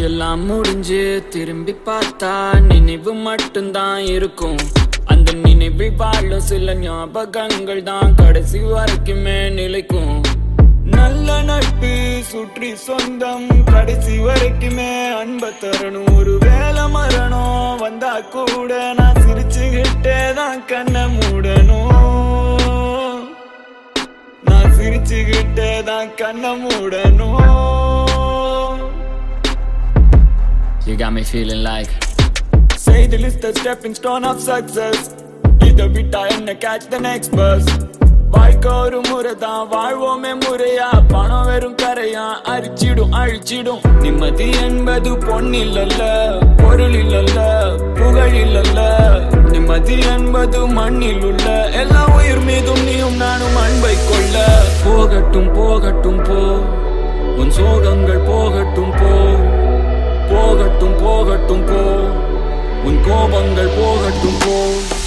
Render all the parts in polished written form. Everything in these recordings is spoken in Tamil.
எல்லாம் முடிஞ்சு திரும்பி பார்த்தா நினைவு மட்டும்தான் இருக்கும். அந்த நினைவில் வாழும் சில ஞாபகங்கள் தான் கடைசி வரைக்குமே நிலைக்கும். நல்ல நட்பு சுற்றி சொந்தம் கடைசி வரைக்குமே அன்பை தரணும். ஒரு வேலை மரணம் வந்தா கூட நான் சிரிச்சுக்கிட்டே தான் கண்ணை மூடணும். நான் சிரிச்சுக்கிட்டே தான் கண்ணை மூடணும். You got me feeling like say the list a stepping stone of success. Either we die and catch the next bus. வாழ்க்கை ஒரு முறைதான் வாழ்வோமே முறையா. பணம் வெறும் கரையா அரிச்சிடும் அழிச்சிடும். நிம்மதி என்பது பொன்னில் அல்ல, பொருளில் அல்ல, புகழில் அல்ல. நிம்மதி என்பது மண்ணில் உள்ள எல்லா உயிர் மீதும் நீயும் நானும் அன்பை கொள்ள. போகட்டும் போகட்டும் போ, உன் சோகங்கள் போகட்டும் போ. போகட்டும் போகட்டும் போ, உன் கோபங்கள் போகட்டும் போ.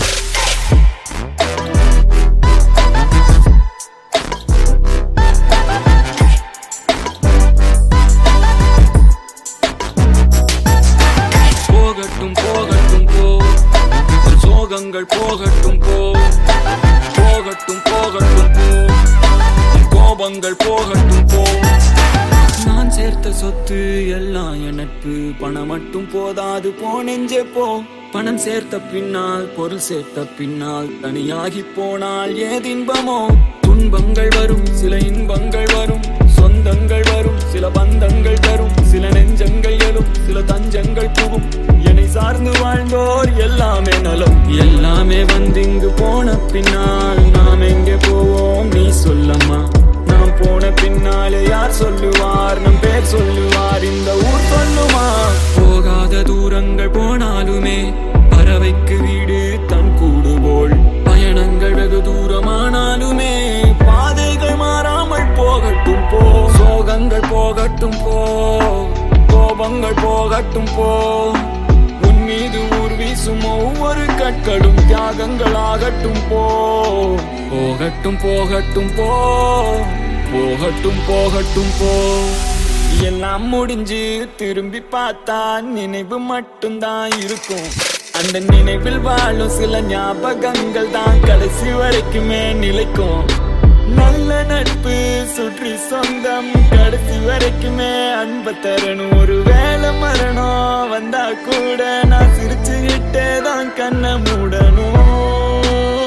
போகட்டும் போகட்டும் போ, உன் சோகங்கள் போகட்டும் போ. போகட்டும் போகட்டும் போ, உன் கோபங்கள் போகட்டும் போ. நான் சேர்த்த சொத்து எல்லாம் என் நட்பு. பணம் மட்டும் போதாது போ நெஞ்சே போ. பணம் சேர்த்த பின்னால் பொருள் சேர்த்த பின்னால் தனியாகி போனால் ஏதின்பமோ. துன்பங்கள் வரும் சில இன்பங்கள் வரும், சொந்தங்கள் வரும் சில பந்தங்கள் தரும். சில நெஞ்சங்கள் எழும் சில தஞ்சங்கள் புகும். என்னை சார்ந்து வாழ்ந்தோர் எல்லாமே நலம். எல்லாமே வந்திங்கு போன பின்னால் நாம் எங்கே போவோம் நீ சொல்லம்மா. நாம் போன பின்னாலே யார் சொல்லுவார், நம் பேர் சொல்லுவார், இந்த ஊர் சொல்லுமா. போகாத தூரங்கள் போனாலுமே பறவைக்கு வீடு தன் கூடு போல். பயணங்கள் வெகு தூரமானாலுமே பாதைகள் மாறாமல் போகட்டும் போ. சோகங்கள் போகட்டும் போ, கோபங்கள் போகட்டும் போ. உன் மீது ஊர் வீசும் ஒவ்வொரு கற்களும் தியாகங்களாகட்டும் போ. போகட்டும் போகட்டும் போ, போகட்டும் போகட்டும் போ. எல்லாம் முடிஞ்சு திரும்பி பார்த்தா நினைவு மட்டும்தான் இருக்கும். அந்த நினைவில் வாழும் சில ஞாபகங்கள் தான் கடைசி வரைக்குமே நிலைக்கும். நல்ல நட்பு சுற்றி சொந்தம் கடைசி வரைக்குமே அன்பை தரணும். ஒரு வேலை மரணம் வந்தா கூட நான் சிரிச்சுக்கிட்டே தான் கண்ணை மூடணும்.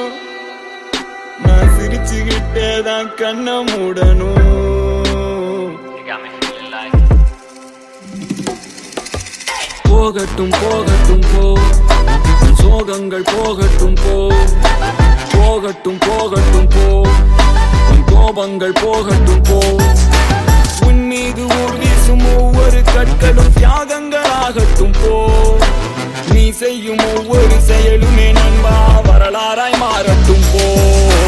நான் சிரிச்சுக்கிட்டே தான் கண்ணை மூடணும். போகட்டும் போகட்டும் போ, உன் சோகங்கள் போகட்டும் போ. போகட்டும் போகட்டும் போ, உன் கோபங்கள் போகட்டும் போ. உன் மீது ஊர் வீசும் ஒவ்வொரு கற்களும் தியாகங்களாகட்டும் போ. நீ செய்யும் ஒவ்வொரு செயலுமே நண்பா வரலாறாய் மாறட்டும் போ.